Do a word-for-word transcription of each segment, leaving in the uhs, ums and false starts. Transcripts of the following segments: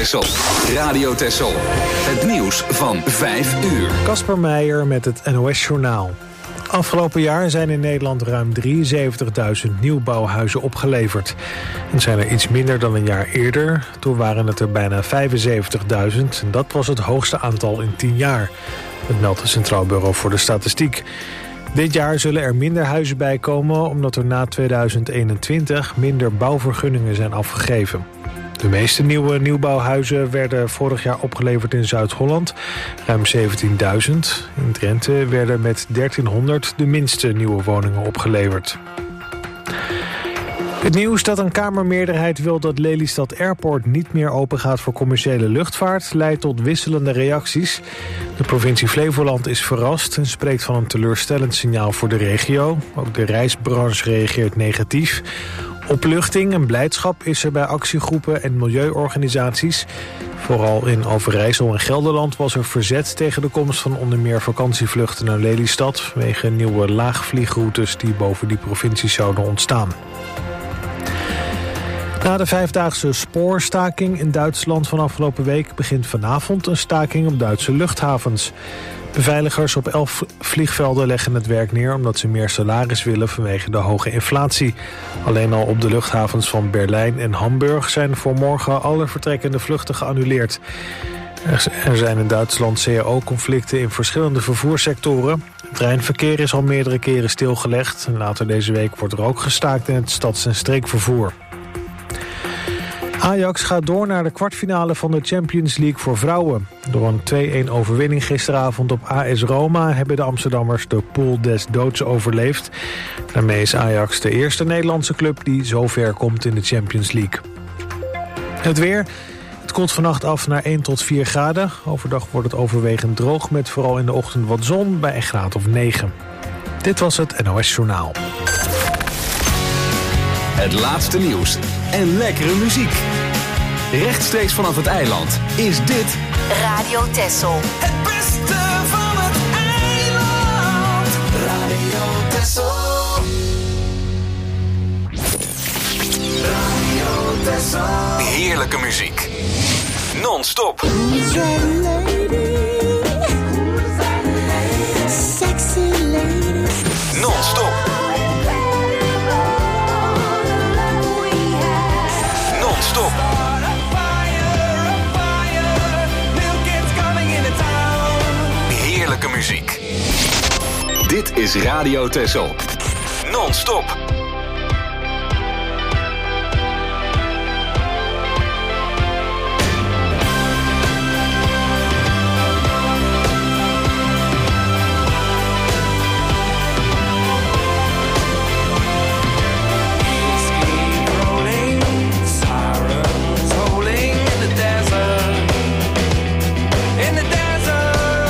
Texel. Radio Texel. Het nieuws van vijf uur. Kasper Meijer met het N O S-journaal. Afgelopen jaar zijn in Nederland ruim drieënzeventigduizend nieuwbouwhuizen opgeleverd. Het zijn er iets minder dan een jaar eerder. Toen waren het er bijna vijfenzeventigduizend. En dat was het hoogste aantal in tien jaar. Dat meldt het Centraal Bureau voor de Statistiek. Dit jaar zullen er minder huizen bijkomen, omdat er na tweeduizend eenentwintig minder bouwvergunningen zijn afgegeven. De meeste nieuwe nieuwbouwhuizen werden vorig jaar opgeleverd in Zuid-Holland, ruim zeventienduizend. In Drenthe werden met dertienhonderd de minste nieuwe woningen opgeleverd. Het nieuws dat een Kamermeerderheid wil dat Lelystad Airport niet meer open gaat voor commerciële luchtvaart leidt tot wisselende reacties. De provincie Flevoland is verrast en spreekt van een teleurstellend signaal voor de regio. Ook de reisbranche reageert negatief. Opluchting en blijdschap is er bij actiegroepen en milieuorganisaties. Vooral in Overijssel en Gelderland was er verzet tegen de komst van onder meer vakantievluchten naar Lelystad vanwege nieuwe laagvliegroutes die boven die provincies zouden ontstaan. Na de vijfdaagse spoorstaking in Duitsland van afgelopen week begint vanavond een staking op Duitse luchthavens. Beveiligers op elf vliegvelden leggen het werk neer omdat ze meer salaris willen vanwege de hoge inflatie. Alleen al op de luchthavens van Berlijn en Hamburg zijn voor morgen alle vertrekkende vluchten geannuleerd. Er zijn in Duitsland C A O-conflicten in verschillende vervoerssectoren. Het treinverkeer is al meerdere keren stilgelegd. En later deze week wordt er ook gestaakt in het stads- en streekvervoer. Ajax gaat door naar de kwartfinale van de Champions League voor vrouwen. Door een twee-een overwinning gisteravond op A S Roma hebben de Amsterdammers de pool des doods overleefd. Daarmee is Ajax de eerste Nederlandse club die zo ver komt in de Champions League. Het weer. Het koelt vannacht af naar één tot vier graden. Overdag wordt het overwegend droog met vooral in de ochtend wat zon bij een graad of negen. Dit was het N O S-journaal. Het laatste nieuws en lekkere muziek. Rechtstreeks vanaf het eiland is dit Radio Texel. Het beste van het eiland. Radio Texel. Radio Texel. heerlijke muziek. Non-stop. Non-stop. Non-stop. Heerlijke muziek. Dit is Radio Texel. Non-stop.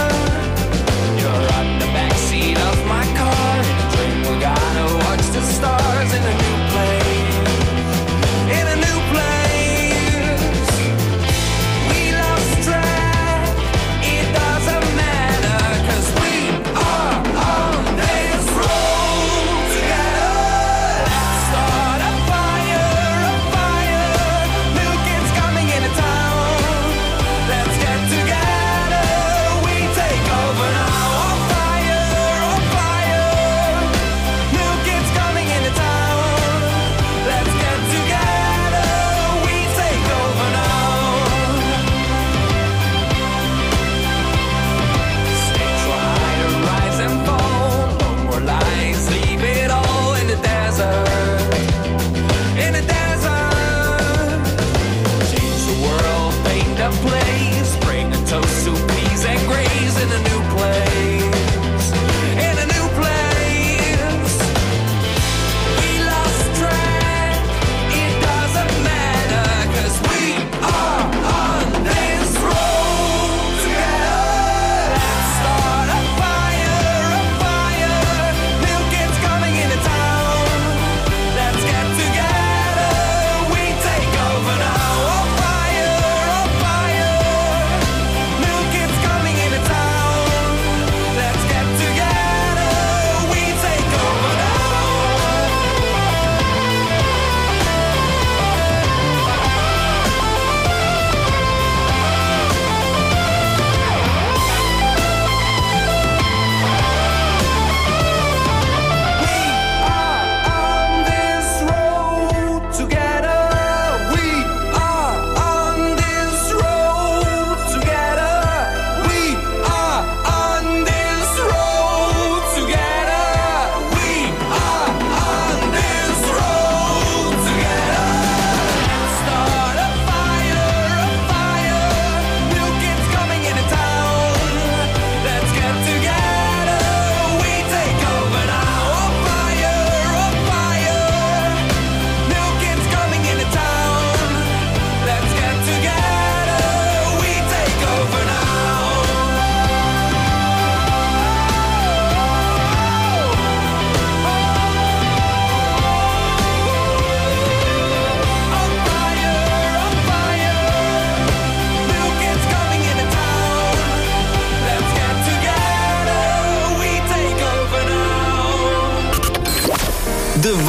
Stop.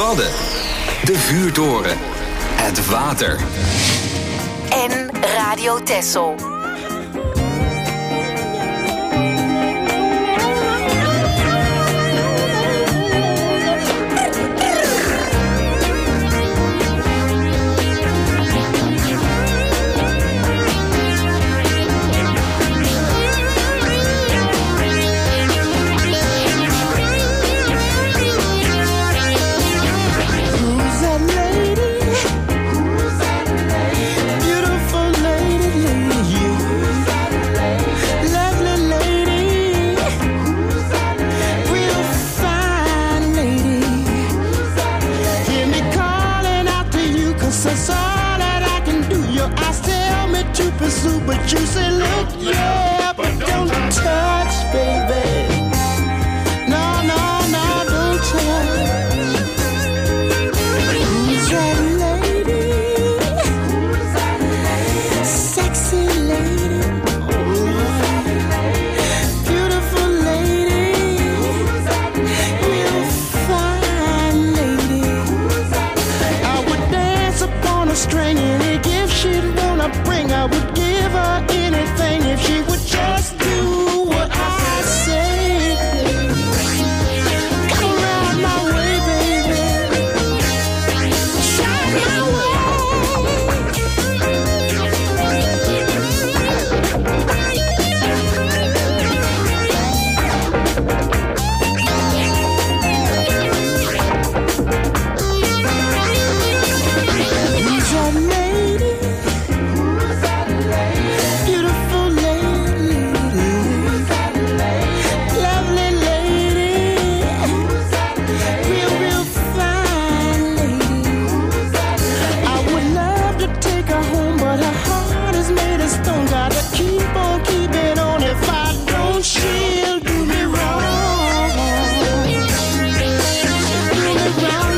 Wadden. De vuurtoren. Het water. En Radio Texel. But you say, look, yeah, but don't touch, baby. No, no, no, don't touch. Who's that lady? Who's that lady? Sexy lady. Oh, beautiful lady. Who's that lady? Real fine lady. Who's that lady? I would dance upon a string, any gift she'd wanna bring, I would give her anything if she would just do what I say. Come around my way, baby. Shine my way. Who's that lady? Who's that lady? Beautiful lady. Who's that lady? Lovely lady. Who's that lady? Real, real fine lady. Who's that lady? I would love to take her home, but her heart is made of stone. Gotta keep on keeping on. If I don't, she'll do me wrong. Do me wrong.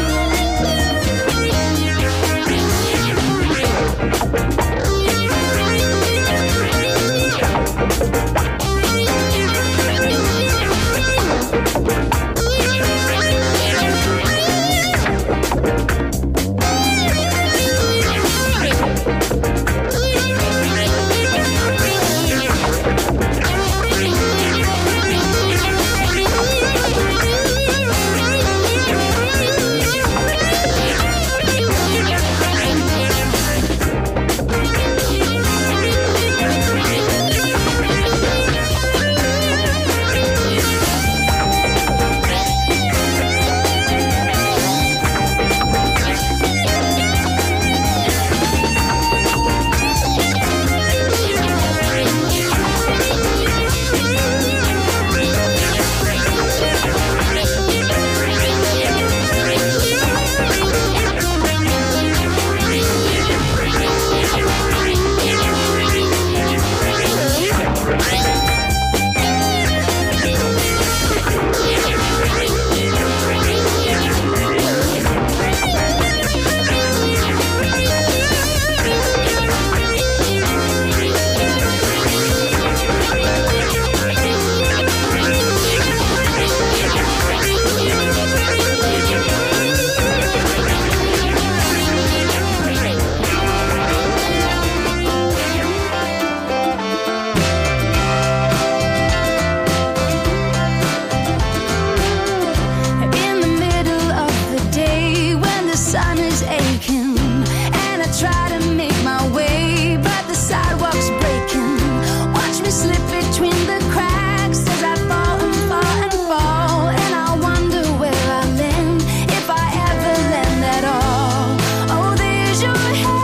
In the middle of the day when the sun is aching and I try to make my way, but the sidewalk's breaking. Watch me slip between the cracks as I fall and fall and fall, and I wonder where I'll end if I ever land at all. Oh, there's your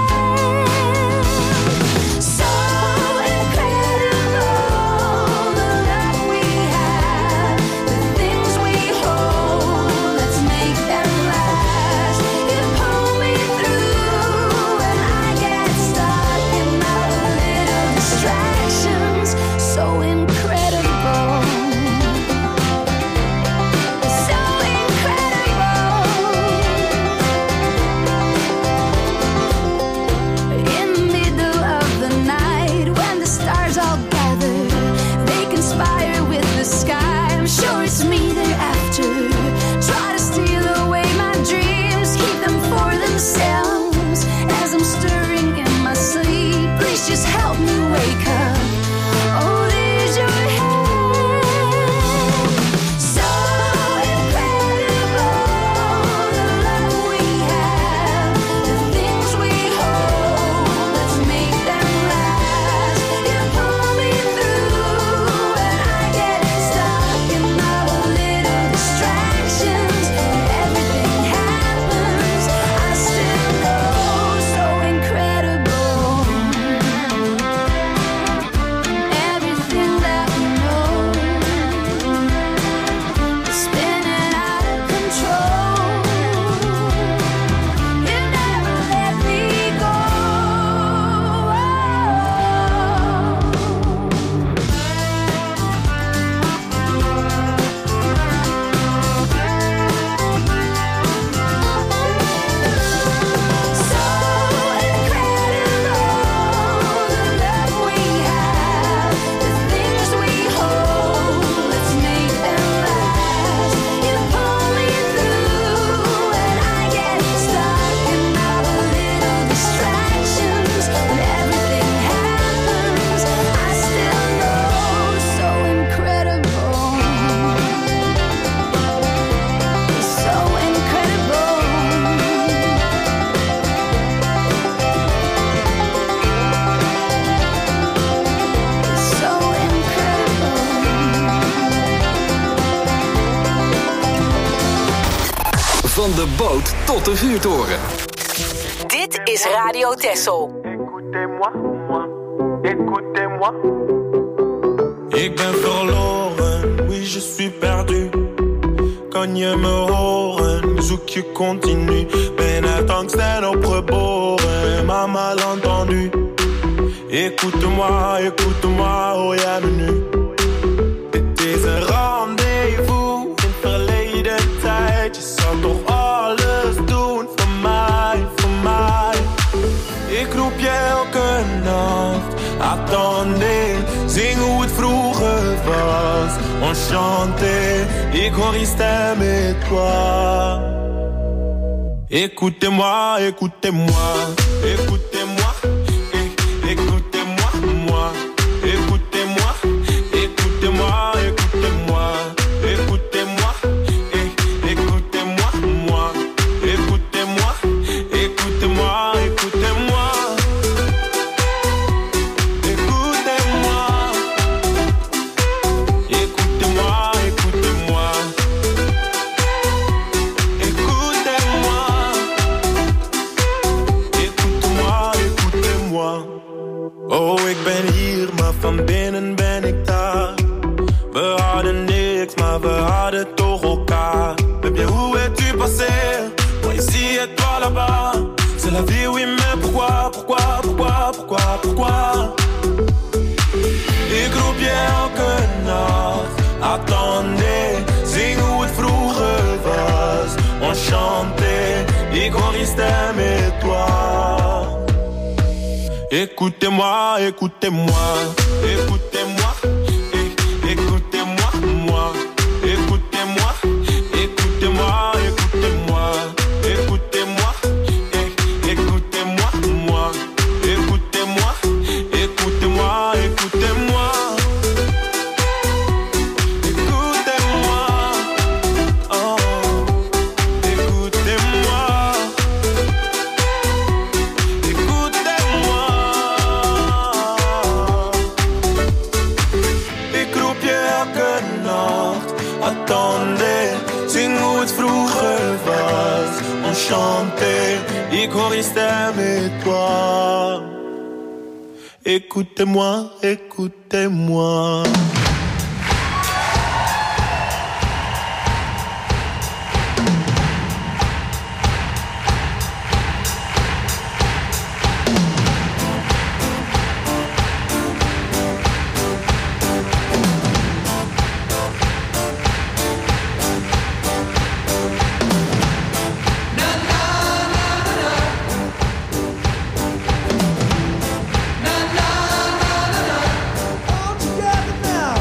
hand, so incredible, the love we have, the things we hold, let's make them last. You pull me through and I boot tot de vuurtoren. Dit is Radio Texel. Écoutez-moi, moi, écoutez-moi. Ik ben verloren, oui je suis perdu. Kan je me horen, zoek je continu. Ben uit angst en opgeboren, maar mal entendu. Écoute-moi, écoute-moi, hoor jij me nu? Dit is een rendezvous in verleden tijd. Je zou toch alles doen voor mij, voor mij. Ik roep je elke nacht, attendez. Zing hoe het vroeger was, enchanté. Ik hoor je stem et toi. Écoutez-moi, écoutez-moi, écoutez-moi, eh, écoutez-moi, moi, écoutez-moi, écoutez-moi, écoutez-moi, écoutez-moi, eh, écoutez-moi, moi, écoutez-moi, écoutez-moi, écoutez-moi. Oh, ik ben hier, maar van binnen ben ik daar. We hadden niks, maar we hadden toch elkaar. Baby, où es-tu passé? Moi ici et toi là-bas. C'est la vie, oui, mais pourquoi, pourquoi, pourquoi, pourquoi, pourquoi? Ik roep je elke nacht, attendez. Zing hoe het vroeger was, enchanté. Ik hoor je stem et toi. Écoutez-moi, écoutez-moi, écoutez-moi, eh, écoutez-moi, moi, écoutez-moi, écoutez-moi, écoutez-moi, écoutez-moi, eh, écoutez-moi, moi, écoutez-moi, écoutez-moi, écoutez-moi, écoutez-moi, oh, écoutez-moi. Attendez, zing hoe het vroeger was, enchanté. Ik hoor je stem et toi. Écoutez-moi, écoutez-moi. All together now.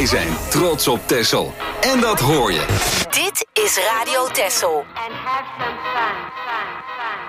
zijn trots op Texel. En dat hoor je. Dit is Radio Texel. And have some fun, fun, fun.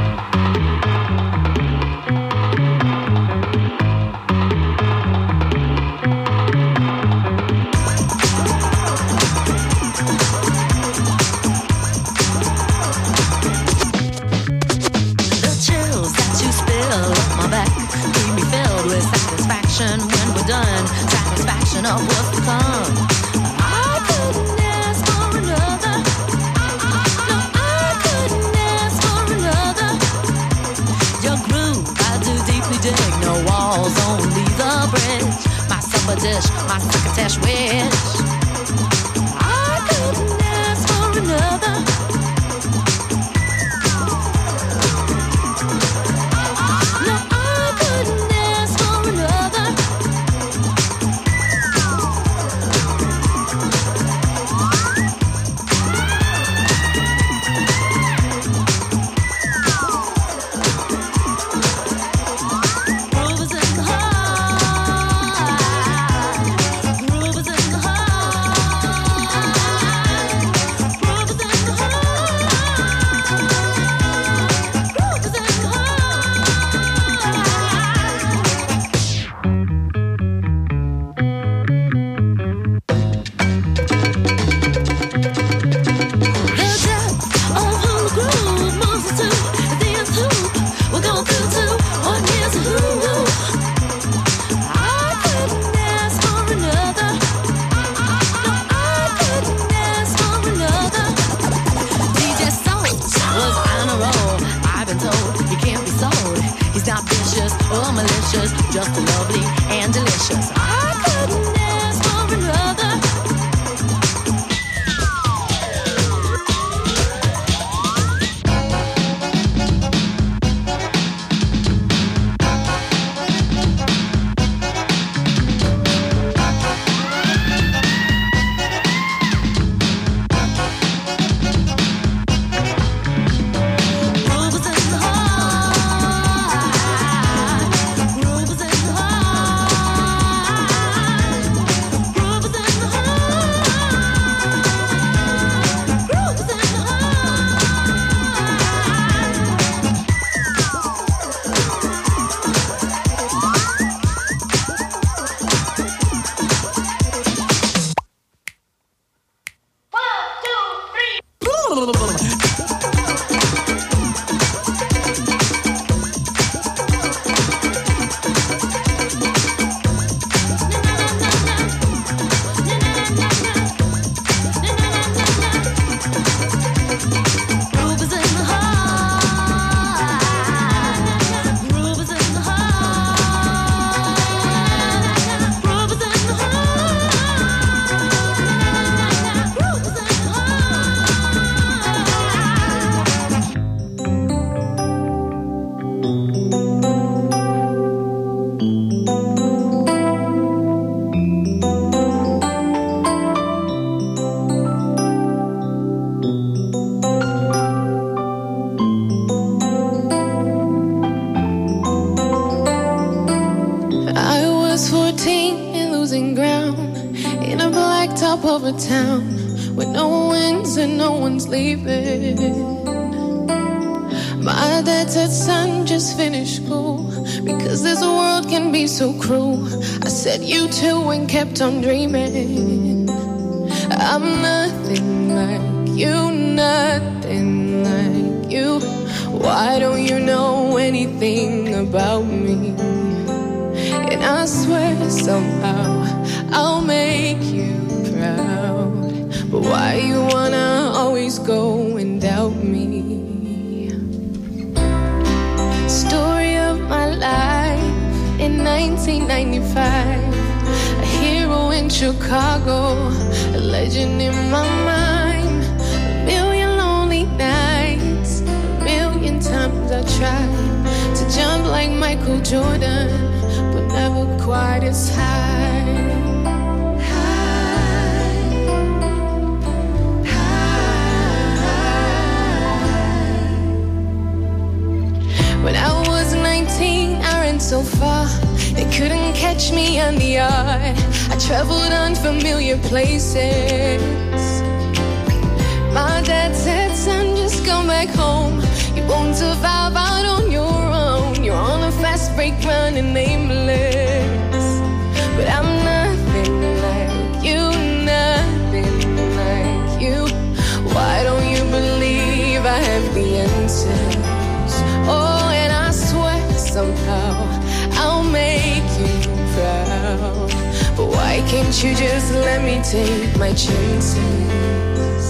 When we're done, satisfaction of what's to come. I couldn't ask for another. No, I couldn't ask for another. Your groove, I do deeply dig. No walls, only the bridge. My supper dish, my crocketesh wish. I couldn't ask for another. Just lovely and delicious. I couldn't ask for another. Town with no winds and no one's leaving. My dad said, son, just finish school, because this world can be so cruel. I said, you too, and kept on dreaming. I'm nothing like you, nothing like you. Why don't you know anything about me? And I swear somehow I'll make you proud. But why you wanna always go and doubt me? Story of my life in nineteen ninety-five. A hero in Chicago, a legend in my mind. A million lonely nights, a million times I tried to jump like Michael Jordan, but never quite as high. When I was nineteen, I ran so far, they couldn't catch me in the yard. I traveled unfamiliar places. My dad said, son, just come back home. You won't survive out on your own. You're on a fast break running aimless. But I'm nothing like you, nothing like you. Why don't you believe I have the answers? Oh, and I swear somehow I'll make you proud. But why can't you just let me take my chances?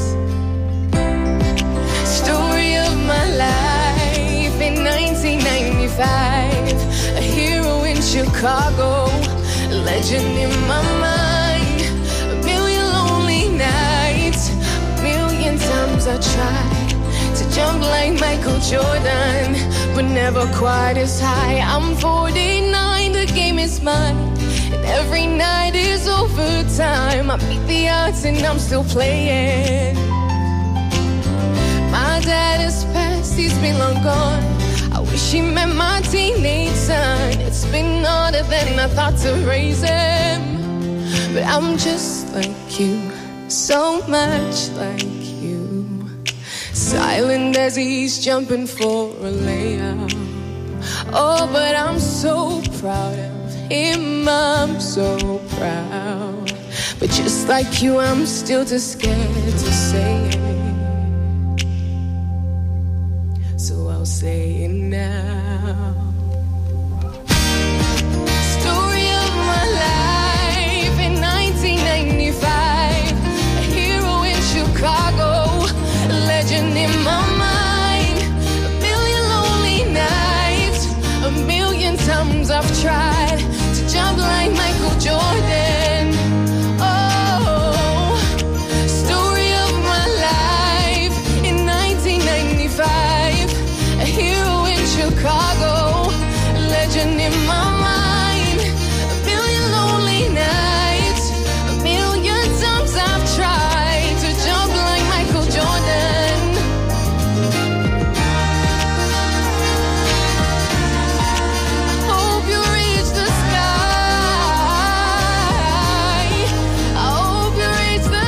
Story of my life in nineteen ninety-five. A hero in Chicago, a legend in my mind. A million lonely nights, a million times I tried to jump like Michael Jordan, but never quite as high. I'm forty-nine, the game is mine, and every night is overtime. I beat the odds and I'm still playing. My dad is past, he's been long gone. I wish he met my teenage son. It's been harder than I thought to raise him. But I'm just like you, so much like you. Silent as he's jumping for a layup. Oh, but I'm so proud of him, I'm so proud. But just like you, I'm still too scared to say it. So I'll say it now. Story of my life in nineteen ninety-five. A hero in Chicago, a legend in my mind. A million lonely nights, a million times I've tried to jump like Michael Jordan. Oh, story of my life in nineteen ninety-five. A hero in Chicago, a legend in my mind. A million lonely nights, a million times I've tried to jump like Michael Jordan. Hope you reach the sky. I hope you reach the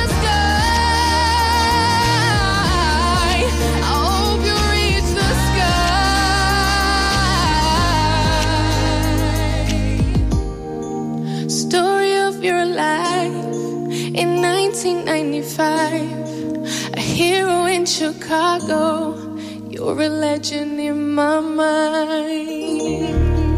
sky. I hope you reach the sky. Story of your life in nineteen ninety-five. A hero in Chicago. You're a legend in my mind.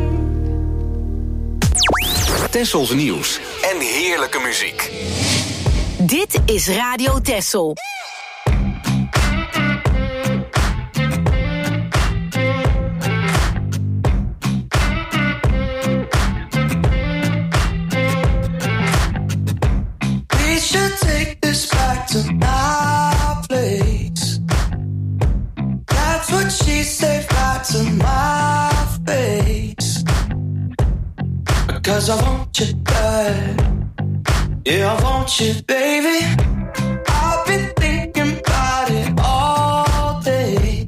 Tessels nieuws en heerlijke muziek. Dit is Radio Tessel. We should take this back to my place. That's what she said right to my face. Because I want you bad. Yeah, I want you, baby. I've been thinking about it all day.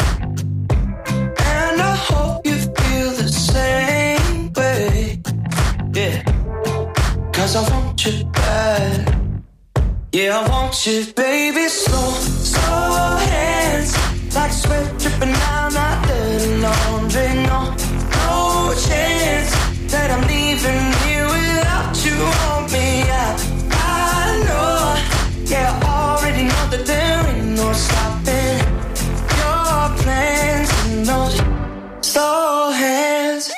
And I hope you feel the same way. Yeah. Cause I want you bad. Yeah, I want you, baby. Slow, slow hands. Like sweat dripping down my dirty laundry. No, no chance that I'm leaving here without you on me. I, I know, yeah, I already know that there ain't no stopping your plans and those slow hands.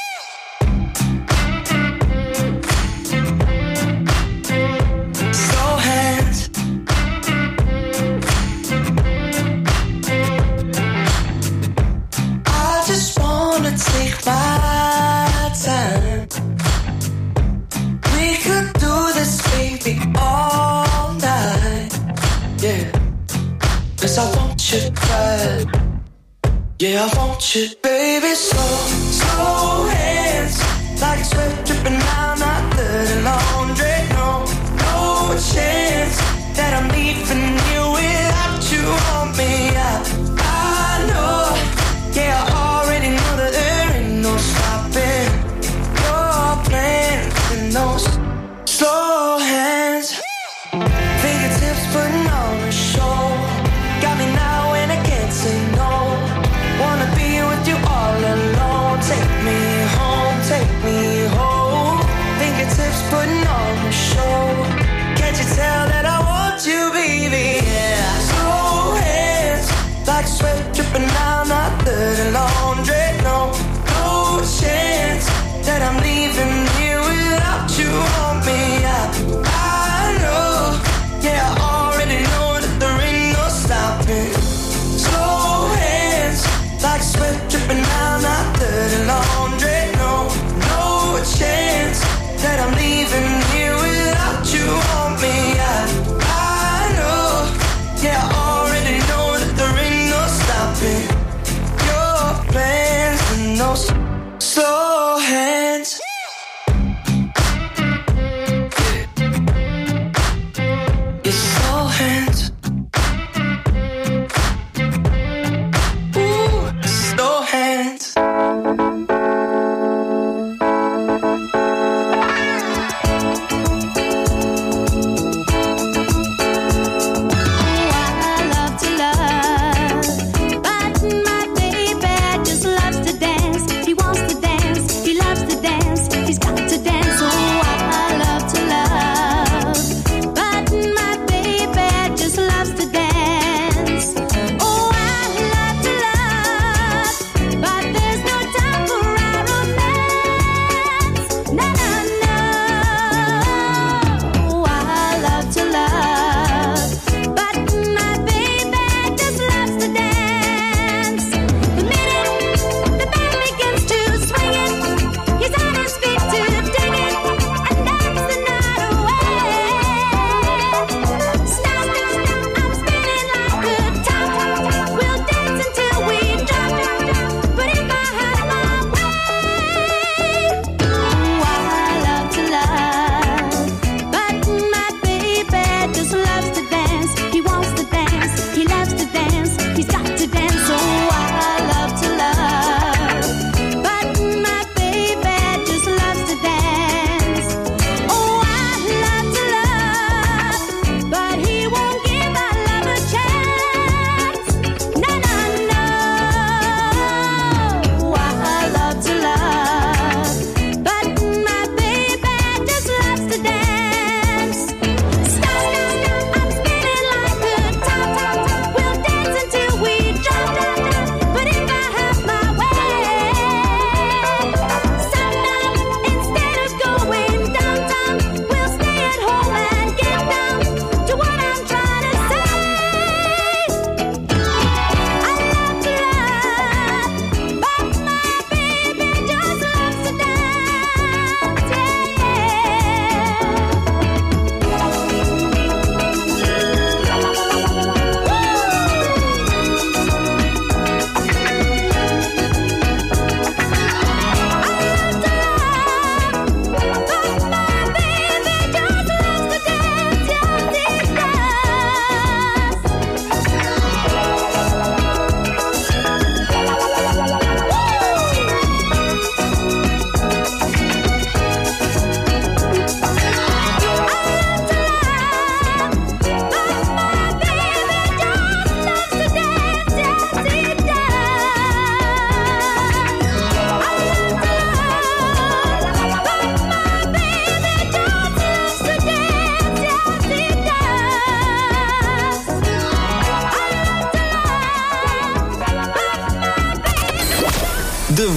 Slow hands. I just wanna take my time. We could do this, baby, all night. Yeah, cause I want you bad. Yeah, I want you, baby. Slow, slow hands. Like sweat dripping down my dirty laundry. No, no chance that I'm leaving you without you on me. I, I know, yeah, I already know that there ain't no stopping your plans and those slow hands.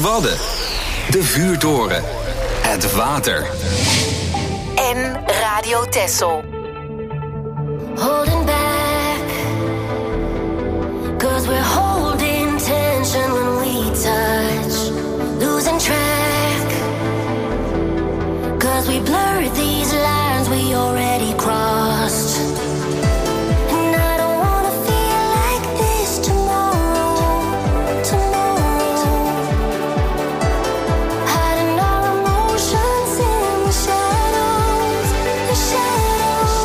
Wadden, de vuurtoren, het water. En Radio Texel. Holding back, 'cause we're holding tension when we touch, losing track, 'cause we blurred these lines we already crossed. And I don't wanna feel like this tomorrow, tomorrow. Hiding our emotions in the shadows, the shadows.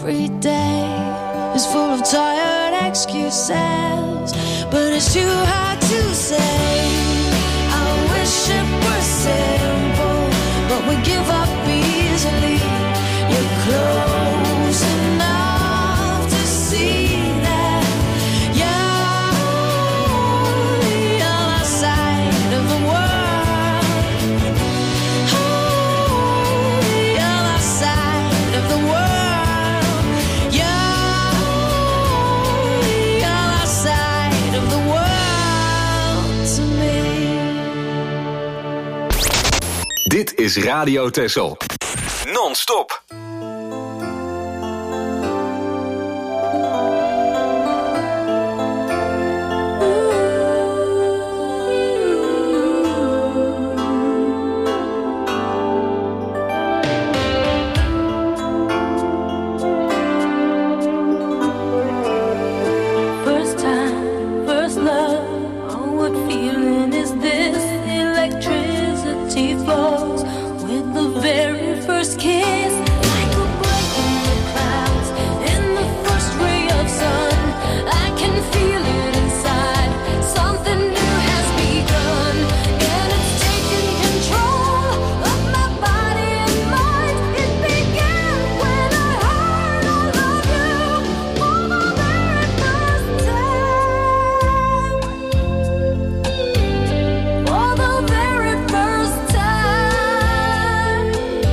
Every day is full of tired excuses, but it's too hard to say. I wish it were simple, but we give up easily. You're close enough to see that you're the other side of the world. Oh, the other side of the world. You're the other side of the world to me. Dit is Radio Texel. Non-stop. First time, first love. Oh, what feeling is this? Electricity flows with the very first kiss, like a break in the clouds. In the first ray of sun, I can feel it inside. Something new has begun, and it's taking control of my body and mind. It began when I heard I love you for the very first time. For the very first time.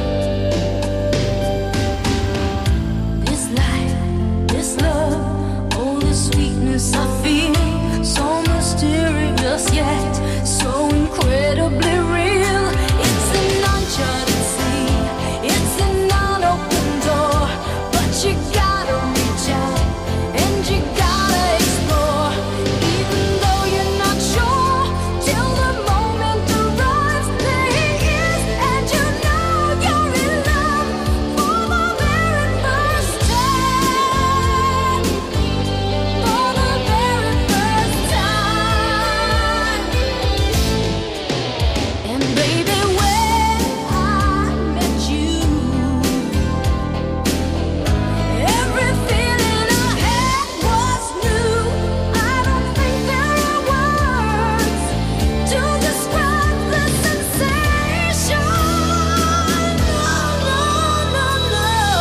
This life, this love, all the sweetness I feel, so mysterious yet so incredibly real. It's an uncharted sea, it's an unopened door, but you gotta reach out and you gotta explore, even though you're not sure till the moment arrives. There he is, and you know you're in love for the very first time. For the very first time. And baby, when I met you, every feeling I had was new. I don't think there are words to describe the sensation. No, no, no,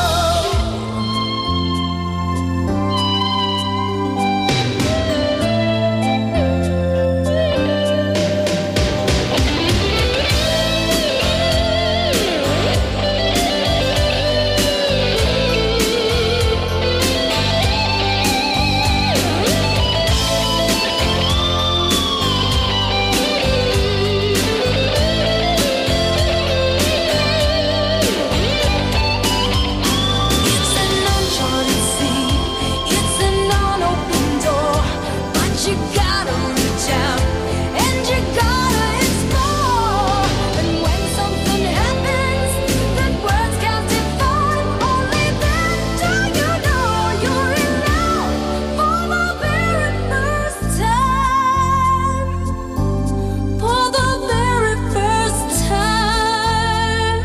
it's an uncharted sea, it's an unopened door, but you gotta reach out and you gotta explore. And when something happens that words can't define, only then do you know you're in love for the very first time. For the very first time.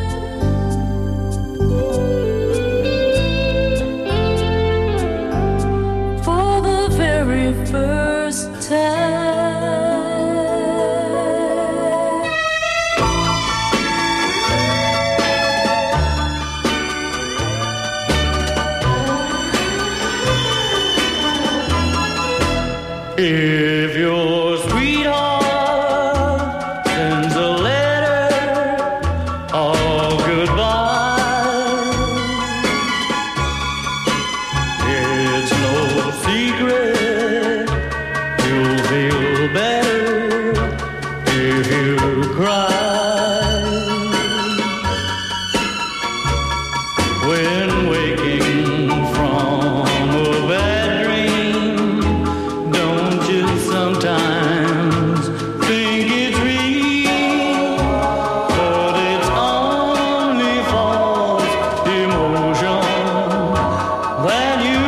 For the very first time. If your sweetheart sends a letter of goodbye, it's no secret you'll feel better if you cry. When waking from a bad dream, don't you sometimes think it's real? But it's only false emotion that you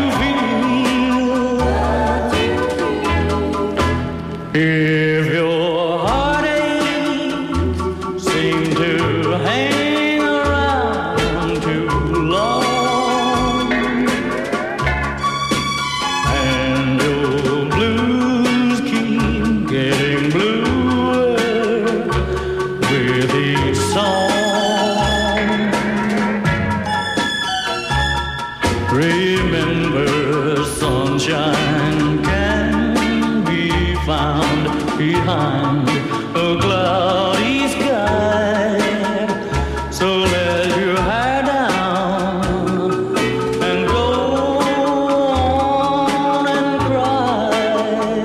feel. If your heartaches seem to hang around too long, Remember, sunshine can be found behind a cloudy sky. So let your hair down and go on and cry.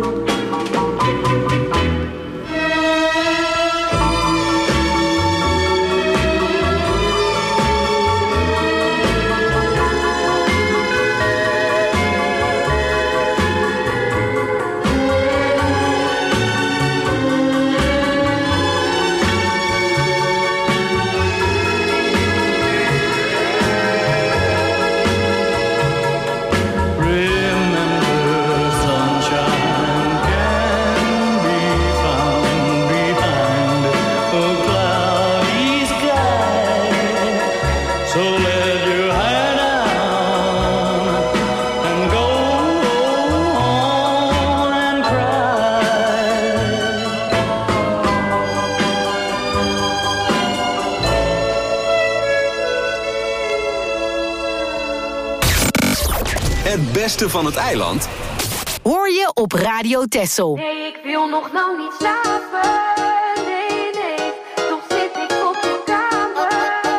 Het beste van het eiland hoor je op Radio Texel. Nee, ik wil nog nou niet slapen. Nee, nee, toch zit ik op de kamer.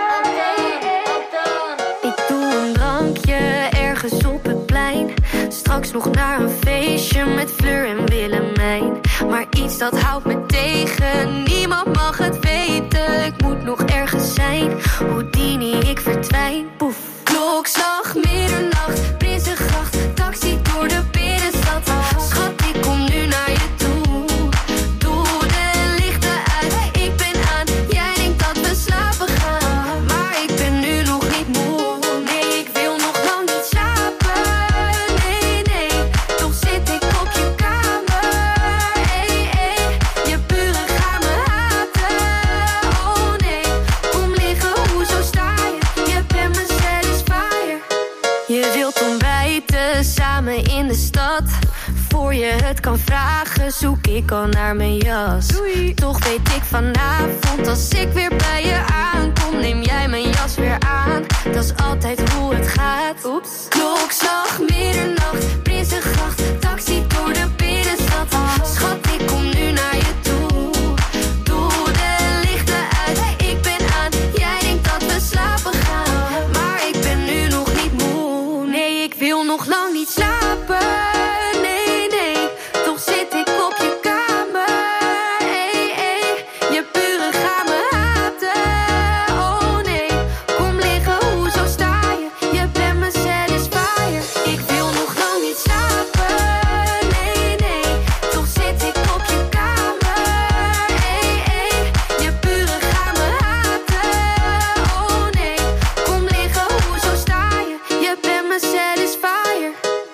Ik doe een drankje ergens op het plein. Straks nog naar een feestje met Fleur en Willemijn. Maar iets dat houdt me tegen, niemand mag het weten. Ik moet nog ergens zijn, Houdini, ik verdwijn. Poef. Klokslag, middernacht, Prinsengracht, taxi door de binnenstad. Schat, ik kom nu naar je toe. Doe de lichten uit, ik ben aan. Jij denkt dat we slapen gaan, maar ik ben nu nog niet moe. Nee, ik wil nog lang niet slapen. Nee, nee, toch zit ik op je kamer. Hey, hey, je buren gaan me haten. Oh nee, kom liggen, hoezo sta je? Je bent mijn satisfier. Je wilt ontbijten samen in de stad. Voor je het kan vragen, zoek ik al naar mijn jas. Doei. Toch weet ik vanavond, als ik weer bij je aankom, neem jij mijn jas weer aan. Dat is altijd hoe het gaat. Oeps. Klokslag, middernacht, Prinsengracht, taxi door de binnenstad. Schat, ik kom nu naar je toe. Doe de lichten uit, ik ben aan. Jij denkt dat we slapen gaan, maar ik ben nu nog niet moe. Nee, ik wil nog lang niet slapen. Nee, nee, toch zit ik op je kamer. Hey, hey, je buren gaan me haten. Oh nee, kom liggen, hoezo sta je? Je bent mijn satisfier. Ik wil nog lang niet slapen. Nee, nee, toch zit ik op je kamer. Hey, hey, je buren gaan me haten. Oh nee, kom liggen, hoezo sta je? Je bent mijn satisfier.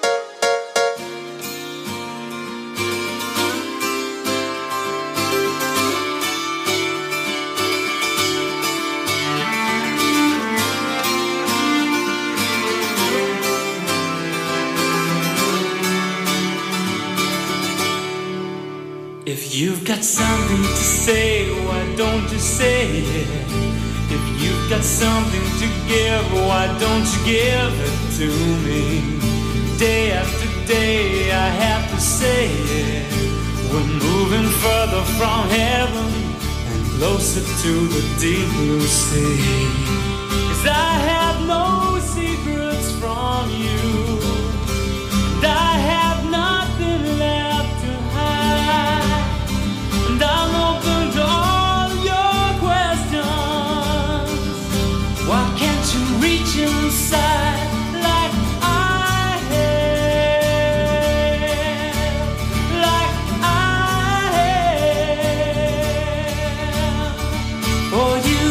If you've got something to say, why don't you say it? If you've got something to give, why don't you give it to me? Day after day I have to say it. We're moving further from heaven and closer to the deep blue sea. 'Cause I have no secrets from you, and I have nothing left to hide, and I'm open to all your questions. Why can't you reach inside like I have, like I have for you?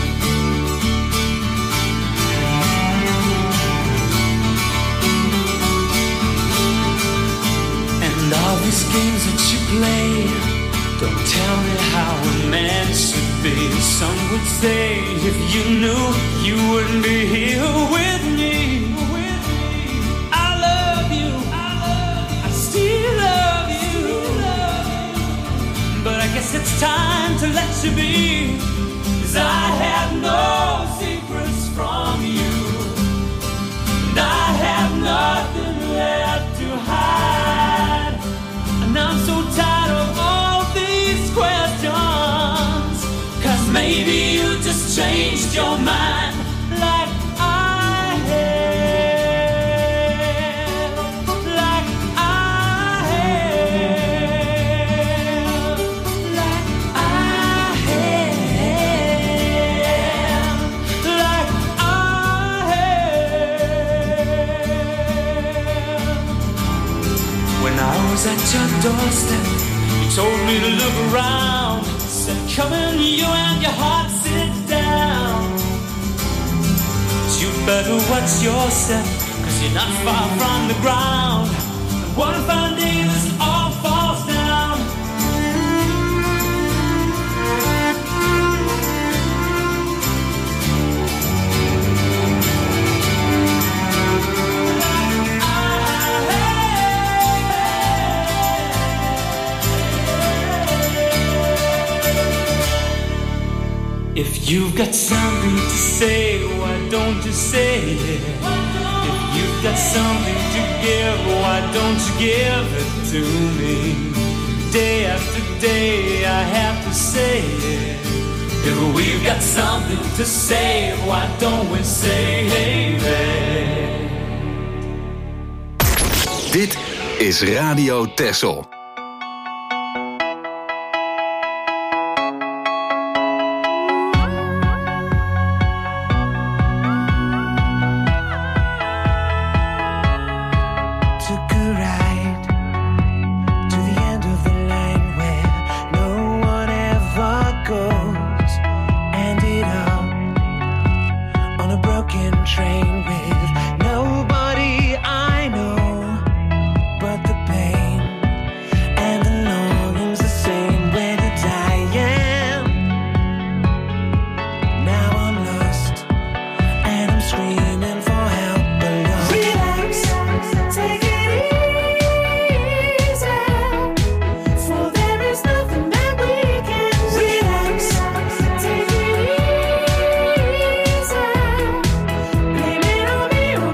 And all these games that you play, don't tell me how a man should be. Some would say if you knew, you wouldn't be here with me. I love you, I still love you, but I guess it's time to let you be. 'Cause I have no secrets from you, and your mind like I have, like I have, like I have, like I have. When I was at your doorstep, you told me to look around. Said, come in, you and your heart, sit down. You better watch yourself, cause you're not far from the ground. One fine day this all falls down. If you've got something to say, why don't you say it? If you've got something to give, why don't you give it to me? Day after day I have to say it. If we've got something to say, why don't we say hey, babe? Dit is Radio Texel. Blame it on me.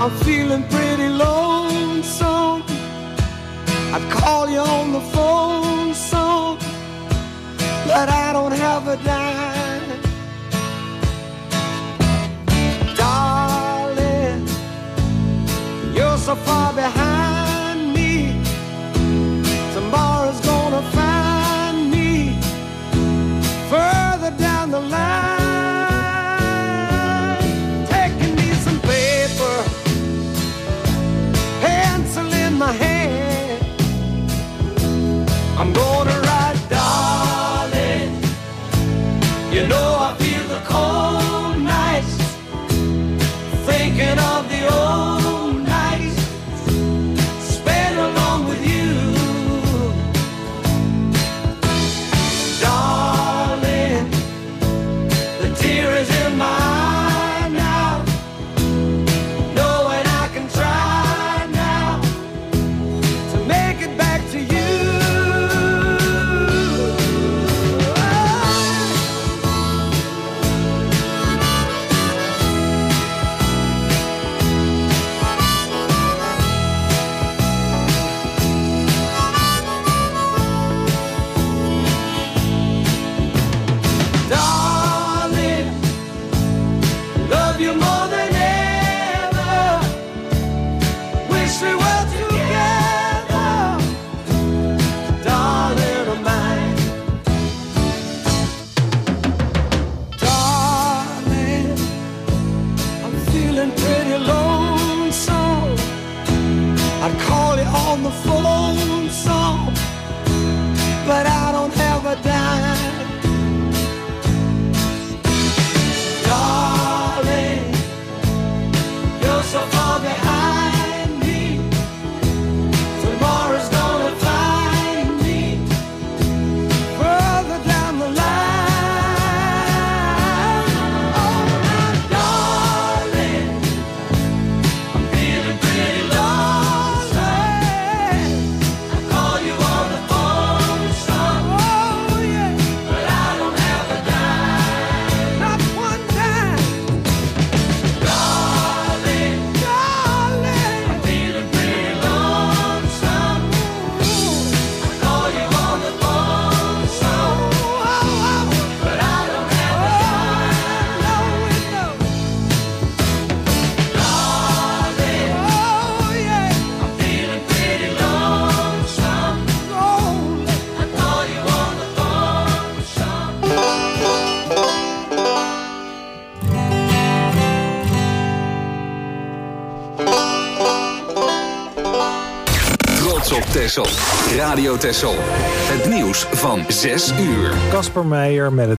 I'm feeling pretty lonesome. I'd call you on the phone some, but I don't have a dime. Darling, you're so far behind me. Tomorrow's gonna find me further down the line. Taking me some paper, pencil in my hand. I'm gonna write, darling, you know I feel the cold nights, thinking of the old nights spent along with you. Darling, the tear is in my eye now, knowing I can try now to make it back to you. Darling, love you more than ever. Wish we were together, darling of mine. Darling, I'm feeling pretty lonesome. I'd call you on the phone some, but I don't have a dime. Darling, you're so far behind me. Tomorrow's gonna find me further down the line. Oh, my darling, I'm feeling pretty lonesome. I call you on the phone some, oh yeah, but I don't have a dime, not one dime. Darling, darling, I'm feeling pretty lonesome. I call you on the phone some, but I don't have a dime. No, no. Darling, oh yeah, I'm feeling pretty lonesome. I call you on the phone some. Trots op Texel. Radio Texel. Het nieuws van zes uur. Kasper Meijer met het